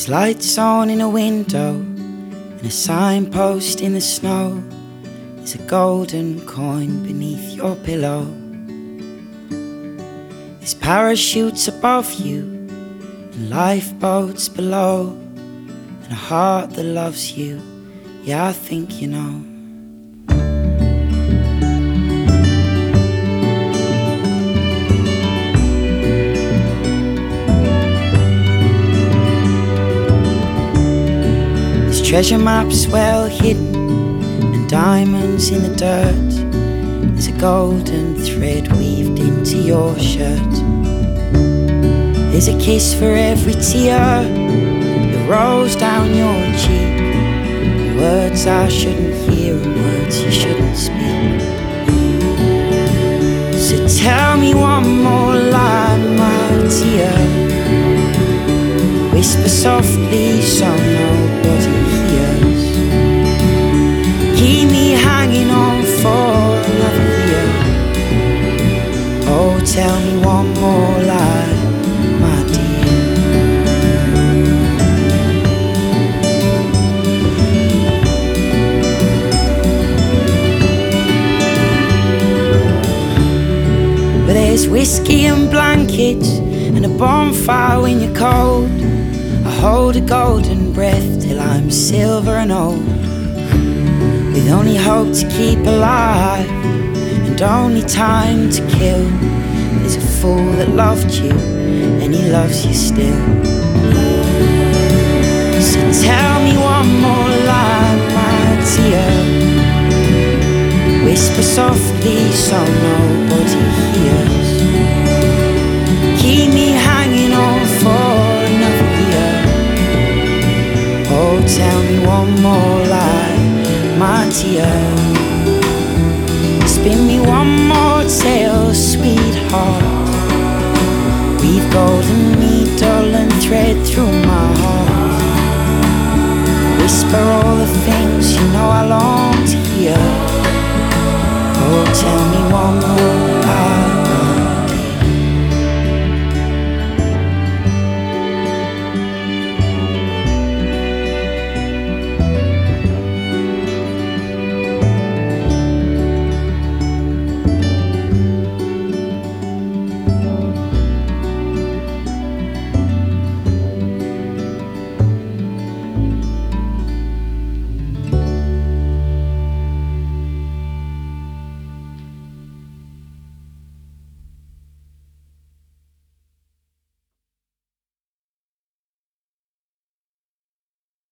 There's lights on in a window and a signpost in the snow. There's a golden coin beneath your pillow. There's parachutes above you and lifeboats below, and a heart that loves you, yeah, I think you know. There's treasure maps well hidden and diamonds in the dirt. There's a golden thread weaved into your shirt. There's a kiss for every tear that rolls down your cheek. Words I shouldn't hear and words you shouldn't speak. So tell me one more lie, my dear. Whisper softly so nobody hears. Keep me hanging on for another year. Oh, tell me one more lie, my dear. But there's whiskey and blankets and a bonfire when you're cold. I hold a golden breath till I'm silver and old, with only hope to keep alive and only time to kill. There's a fool that loved you and he loves you still. So tell me one more lie, my dear. Whisper softly so nobody hears. Keep me hanging on for another year. Oh, tell me one more lie, my dear. Spin me one more tale, sweetheart. Weave golden needle and thread through my heart. Whisper all the things you know I long to hear. Oh, tell me one more lie.